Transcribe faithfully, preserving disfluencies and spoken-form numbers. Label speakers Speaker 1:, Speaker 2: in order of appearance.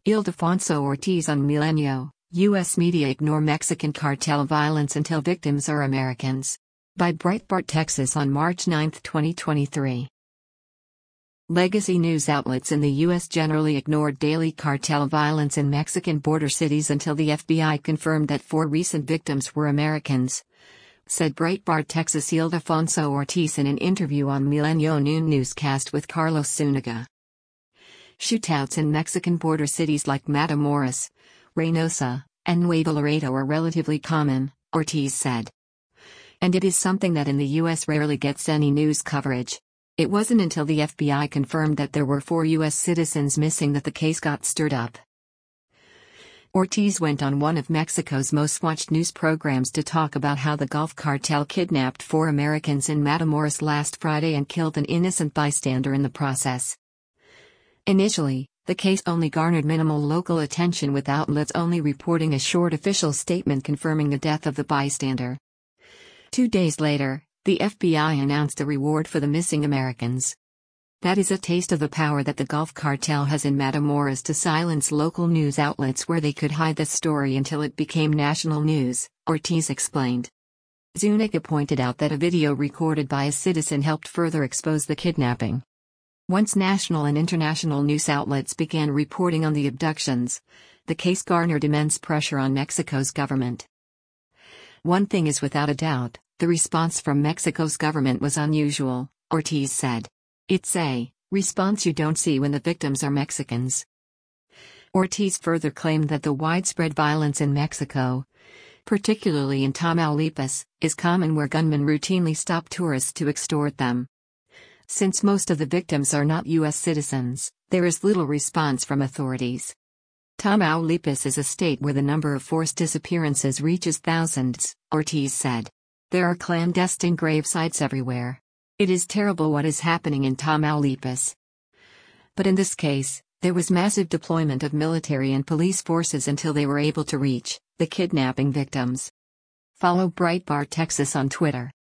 Speaker 1: Ildefonso Ortiz on Milenio, U S media ignore Mexican cartel violence until victims are Americans. By Breitbart Texas on March ninth, twenty twenty-three. Legacy news outlets in the U S generally ignored daily cartel violence in Mexican border cities until the F B I confirmed that four recent victims were Americans, said Breitbart Texas Ildefonso Ortiz in an interview on Milenio Noon newscast with Carlos Zuniga. Shootouts in Mexican border cities like Matamoros, Reynosa, and Nuevo Laredo are relatively common, Ortiz said. And it is something that in the U S rarely gets any news coverage. It wasn't until the F B I confirmed that there were four U S citizens missing that the case got stirred up. Ortiz went on one of Mexico's most watched news programs to talk about how the Gulf Cartel kidnapped four Americans in Matamoros last Friday and killed an innocent bystander in the process. Initially, the case only garnered minimal local attention, with outlets only reporting a short official statement confirming the death of the bystander. Two days later, the F B I announced a reward for the missing Americans. That is a taste of the power that the Gulf Cartel has in Matamoros to silence local news outlets where they could hide the story until it became national news, Ortiz explained. Zuniga pointed out that a video recorded by a citizen helped further expose the kidnapping. Once national and international news outlets began reporting on the abductions, the case garnered immense pressure on Mexico's government. One thing is without a doubt, the response from Mexico's government was unusual, Ortiz said. It's a response you don't see when the victims are Mexicans. Ortiz further claimed that the widespread violence in Mexico, particularly in Tamaulipas, is common, where gunmen routinely stop tourists to extort them. Since most of the victims are not U S citizens, there is little response from authorities. Tamaulipas is a state where the number of forced disappearances reaches thousands, Ortiz said. There are clandestine grave sites everywhere. It is terrible what is happening in Tamaulipas. But in this case, there was massive deployment of military and police forces until they were able to reach the kidnapping victims. Follow Breitbart Texas on Twitter.